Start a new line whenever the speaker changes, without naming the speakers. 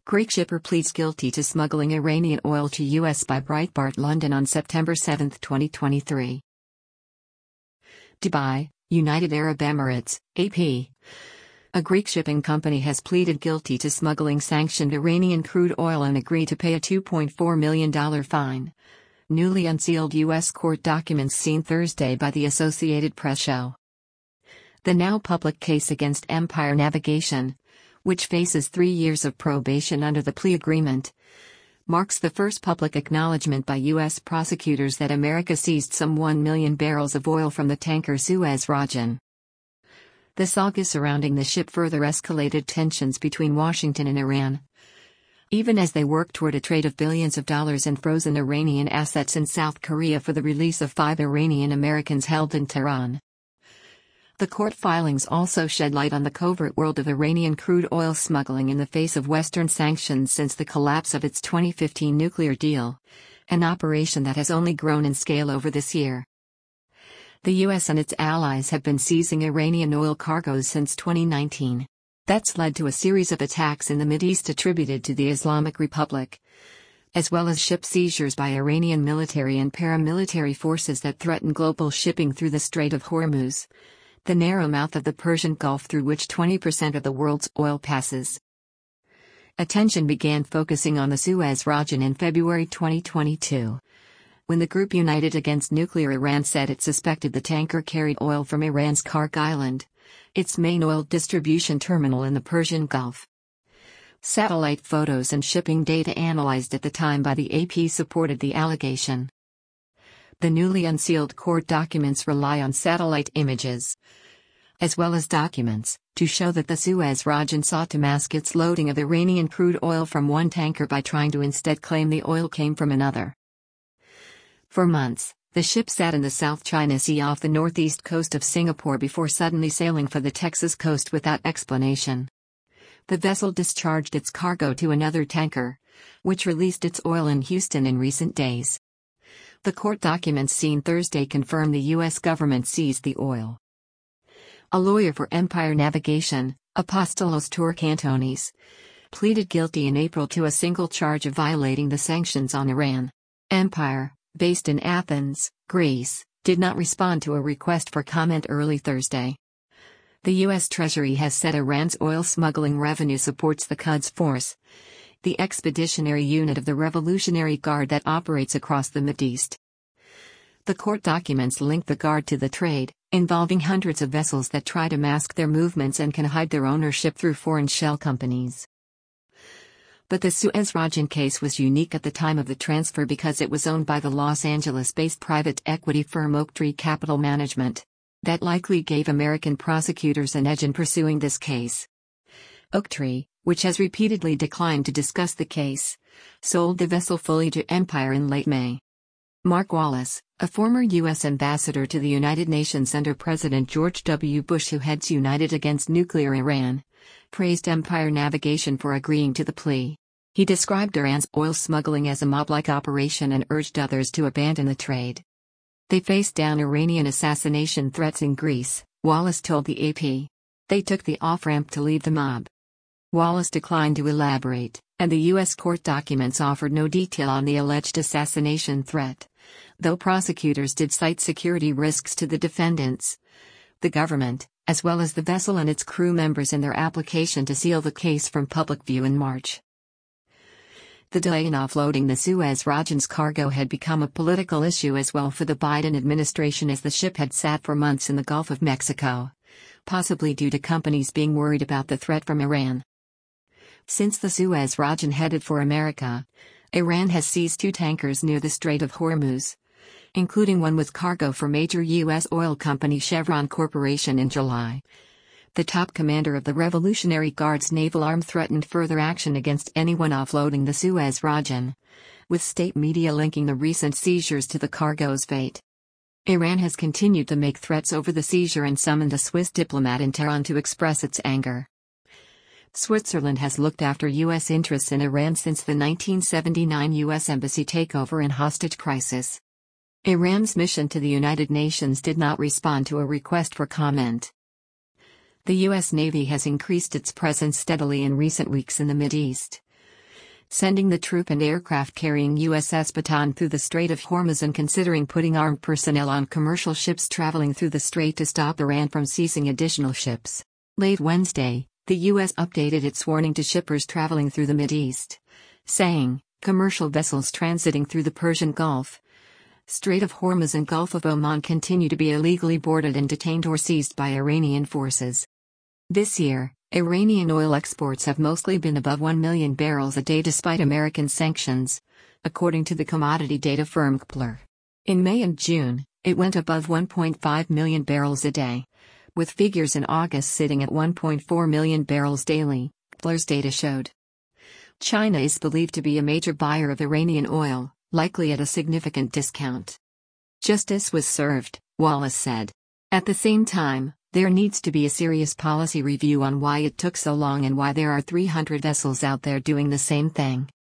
Greek shipper pleads guilty to smuggling Iranian oil to U.S. by Breitbart London on September 7, 2023. Dubai, United Arab Emirates, AP. A Greek shipping company has pleaded guilty to smuggling sanctioned Iranian crude oil and agreed to pay a $2.4 million fine. Newly unsealed U.S. court documents seen Thursday by the Associated Press show. The now public case against Empire Navigation, which faces 3 years of probation under the plea agreement, marks the first public acknowledgement by U.S. prosecutors that America seized some 1 million barrels of oil from the tanker Suez Rajan. The saga surrounding the ship further escalated tensions between Washington and Iran, even as they work toward a trade of billions of dollars in frozen Iranian assets in South Korea for the release of 5 Iranian Americans held in Tehran. The court filings also shed light on the covert world of Iranian crude oil smuggling in the face of Western sanctions since the collapse of its 2015 nuclear deal, an operation that has only grown in scale over this year. The U.S. and its allies have been seizing Iranian oil cargoes since 2019. That's led to a series of attacks in the Mideast attributed to the Islamic Republic, as well as ship seizures by Iranian military and paramilitary forces that threaten global shipping through the Strait of Hormuz, the narrow mouth of the Persian Gulf through which 20% of the world's oil passes. Attention began focusing on the Suez Rajan in February 2022, when the group United Against Nuclear Iran said it suspected the tanker carried oil from Iran's Karg Island, its main oil distribution terminal in the Persian Gulf. Satellite photos and shipping data analyzed at the time by the AP supported the allegation. The newly unsealed court documents rely on satellite images, as well as documents, to show that the Suez Rajan sought to mask its loading of Iranian crude oil from one tanker by trying to instead claim the oil came from another. For months, the ship sat in the South China Sea off the northeast coast of Singapore before suddenly sailing for the Texas coast without explanation. The vessel discharged its cargo to another tanker, which released its oil in Houston in recent days. The court documents seen Thursday confirm the U.S. government seized the oil. A lawyer for Empire Navigation, Apostolos Tourkantonis, pleaded guilty in April to a single charge of violating the sanctions on Iran. Empire, based in Athens, Greece, did not respond to a request for comment early Thursday. The U.S. Treasury has said Iran's oil smuggling revenue supports the Quds Force, the expeditionary unit of the Revolutionary Guard that operates across the Mideast. The court documents link the Guard to the trade, involving hundreds of vessels that try to mask their movements and can hide their ownership through foreign shell companies. But the Suez Rajan case was unique at the time of the transfer because it was owned by the Los Angeles-based private equity firm Oaktree Capital Management. That likely gave American prosecutors an edge in pursuing this case. Oaktree, which has repeatedly declined to discuss the case, sold the vessel fully to Empire in late May. Mark Wallace, a former U.S. ambassador to the United Nations under President George W. Bush who heads United Against Nuclear Iran, praised Empire Navigation for agreeing to the plea. He described Iran's oil smuggling as a mob-like operation and urged others to abandon the trade. They faced down Iranian assassination threats in Greece, Wallace told the AP. They took the off-ramp to leave the mob. Wallace declined to elaborate, and the U.S. court documents offered no detail on the alleged assassination threat, though prosecutors did cite security risks to the defendants, the government, as well as the vessel and its crew members in their application to seal the case from public view in March. The delay in offloading the Suez Rajan's cargo had become a political issue as well for the Biden administration as the ship had sat for months in the Gulf of Mexico, possibly due to companies being worried about the threat from Iran. Since the Suez Rajan headed for America, Iran has seized 2 tankers near the Strait of Hormuz, including one with cargo for major U.S. oil company Chevron Corporation in July. The top commander of the Revolutionary Guard's naval arm threatened further action against anyone offloading the Suez Rajan, with state media linking the recent seizures to the cargo's fate. Iran has continued to make threats over the seizure and summoned a Swiss diplomat in Tehran to express its anger. Switzerland has looked after U.S. interests in Iran since the 1979 U.S. embassy takeover and hostage crisis. Iran's mission to the United Nations did not respond to a request for comment. The U.S. Navy has increased its presence steadily in recent weeks in the Mideast, sending the troop and aircraft carrying USS Bataan through the Strait of Hormuz and considering putting armed personnel on commercial ships traveling through the strait to stop Iran from seizing additional ships. Late Wednesday, the U.S. updated its warning to shippers traveling through the Mideast, saying, commercial vessels transiting through the Persian Gulf, Strait of Hormuz and Gulf of Oman continue to be illegally boarded and detained or seized by Iranian forces. This year, Iranian oil exports have mostly been above 1 million barrels a day despite American sanctions, according to the commodity data firm Kpler. In May and June, it went above 1.5 million barrels a day, with figures in August sitting at 1.4 million barrels daily, Kpler's data showed. China is believed to be a major buyer of Iranian oil, likely at a significant discount. Justice was served, Wallace said. At the same time, there needs to be a serious policy review on why it took so long and why there are 300 vessels out there doing the same thing.